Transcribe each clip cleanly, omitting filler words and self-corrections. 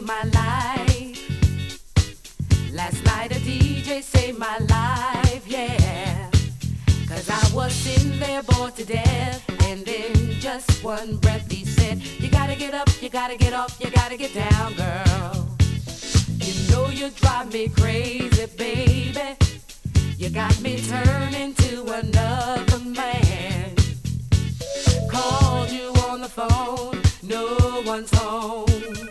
my life. Last night a DJ saved my life, yeah. 'Cause I was sitting there bored to death, and in just one breath he said, you gotta get up, you gotta get off, you gotta get down, girl. You know you drive me crazy, baby. You got me turning to another man. Called you on the phone, no one's home.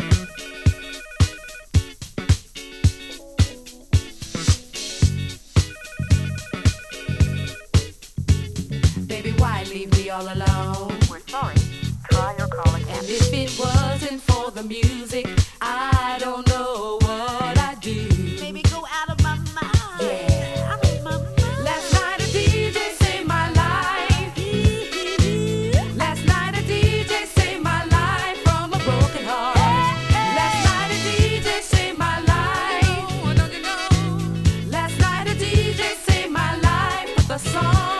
Baby, why leave me all alone? We're sorry. Try your call again. And if it wasn't for the music, I don't know what I'd do. Baby, go out of my mind. Yeah. Out of my mind. Last night a DJ saved my life. Last night a DJ saved my life from a broken heart. Last night a DJ saved my life. Last night a DJ saved my life with a song.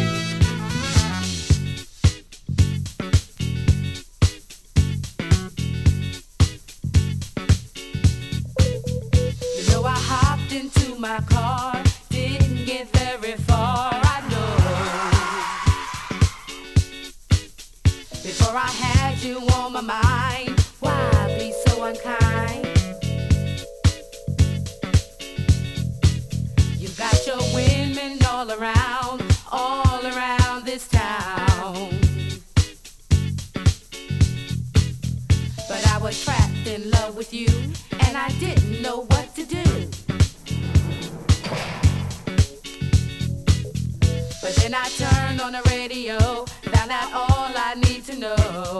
You know I hopped into my car, didn't get very far, I know. Before I had you on my mind, why be so unkind? You got your women all around this town. But I was trapped in love with you, and I didn't know what to do. But then I turned on the radio, found out all I need to know.